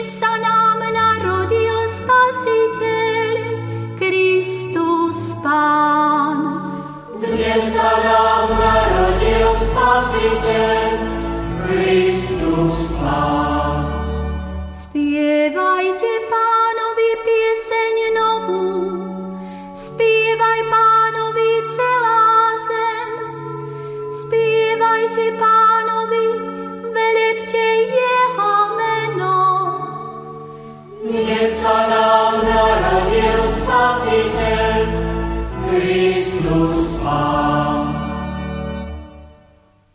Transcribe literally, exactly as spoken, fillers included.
sa nám narodil Spasiteľ, Kristus Pán. Dnes sa nám narodil Spasiteľ, Kristus Pán. Spievajte Pánovi pieseň novú, spievaj Pánovi